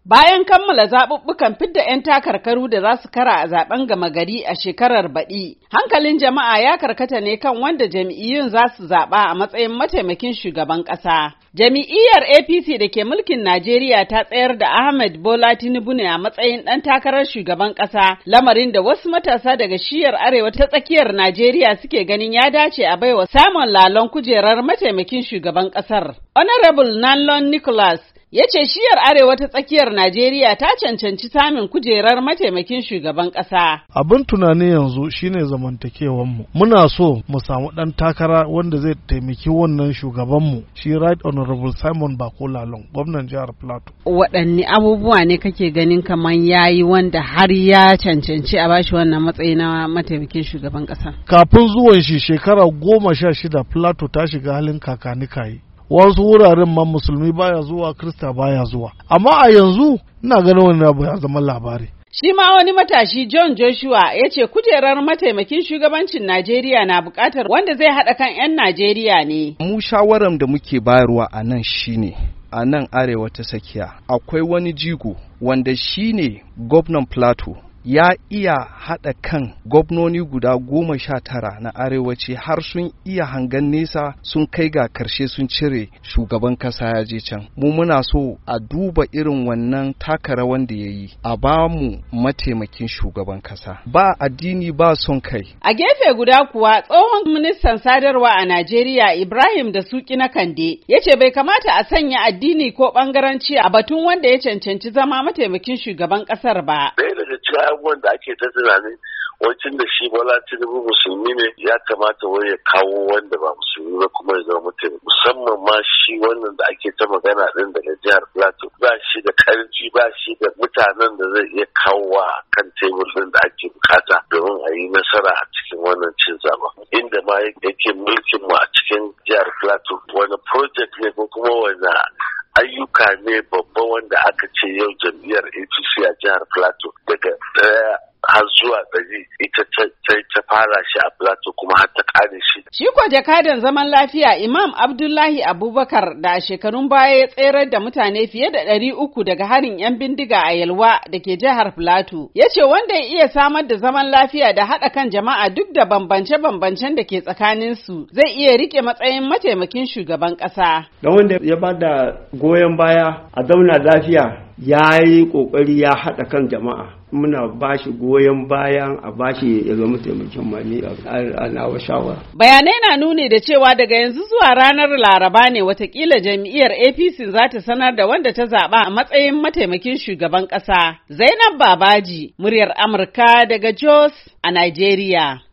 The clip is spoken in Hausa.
Bayan kammala zaɓuɓɓukan fidda 'yan takarkaru da za su kara a zaɓen gama gari a shekarar baɗi, hankalin jama'a ya karkata ne kan wanda jam'iyyun za su zaɓa a matsayin mataimakin shugaban ƙasa. Jam'iyyar APC da ke mulkin Najeriya ta tsayar da Ahmed Bola Tinubu ne a matsayin ɗan takarar shugaban ƙasa, lamarin da wasu matasa daga shiyar arewa ta tsakiyar Najeriya suke ganin ya dace a baiwa Simon Lalong kujerar mataimakin shugaban ƙasar. Honorable Nanlon Nicholas ya ce shiyar arewa ta tsakiyar Najeriya ta cancanci samun kujerar mataimakin shugaban ƙasa. Abin tunani yanzu shine zamantakewanmu. Muna so mu samu ɗan takara wanda zai taimaki wannan shugabanmu, shi Right Honorable Simon Bako Lalong, gwamnan jihar Plateau. Waɗanne abubuwa ne kake ganin kamar yayi wanda har ya cancanci a bashi wannan matsayi na mataimakin shugaban ƙasa? Kafin zuwan shi shekara 16 Plateau ta shiga halin kakanikayi. Wasu wuraren ma musulmi baya zuwa, Krista baya zuwa. Amma a yanzu ina ganin wani abu ya zama labari. Shi ma wani matashi John Joshua ya ce kujerar mataimakin shugabancin Najeriya na buƙatar wanda zai haɗa kan 'yan Najeriya ne. Mu shawaran da muke bayarwa a nan shine, a nan arewa ta tsakiya akwai wani jigo wanda shine gwamnan Plateau. Ya iya haɗa kan gwamnoni guda 19 na arewaci har sun iya hangen nesa, sun kai ga karshe sun cire shugaban kasa ya je can. Mu muna so a duba irin wannan taka rawan da ya yi, a ba mu mataimakin shugaban kasa. Ba addini ba son kai. A gefe guda kuwa tsohon ministan sadarwa a Najeriya Ibrahim Dasuki na Kande ya ce bai kamata a sanya addini ko bangaranci a batun wanda ya cancanci zama mataimakin shugaban kasar ba. Abubuwan da ake ta tunanin wancan da shi Bola Tinubu musulmi ne, ya kamata wai ya kawo wanda ba musulmi ba kuma ya zama mutum, musamman ma shi wannan da ake ta magana din daga jihar Plateau, ba shi da karfi, ba shi da mutanen da zai iya kawo a kan tebur din da ake bukata domin a yi nasara a cikin wannan cin zaba. Inda ma yake mulkin mu a cikin jihar Plateau, wani project ne ko kuma wani ayyuka ne babba wanda aka ce yau jam'iyyar APC a jihar Plateau daga ɗaya har zuwa 100 ita ta fara shi a Plateau kuma har ta kare shi. Shi ko jakadan zaman lafiya Imam Abdullahi Abubakar da a shekarun baya ya tserar da mutane fiye da 300 daga harin 'yan bindiga a Yelwa da ke jihar Plateau. Ya ce wanda ya iya samar da zaman lafiya da haɗa kan jama'a duk da bambance-bambancen da ke tsakaninsu zai iya rike matsayin mataimakin shugaban ƙasa. Da wanda ya ba da goyon baya a zauna lafiya ya yi ƙoƙari ya haɗa kan jama'a. Muna ba shi goyon bayan a ba shi ya zama taimakon mani a nawa shawara. Bayanai na nuni da cewa daga yanzu zuwa ranar Laraba ne watakila jam'iyyar APC za ta sanar da wanda ta zaɓa a matsayin mataimakin shugaban ƙasa. Zainab Babaji, muryar Amurka daga Jos a Najeriya.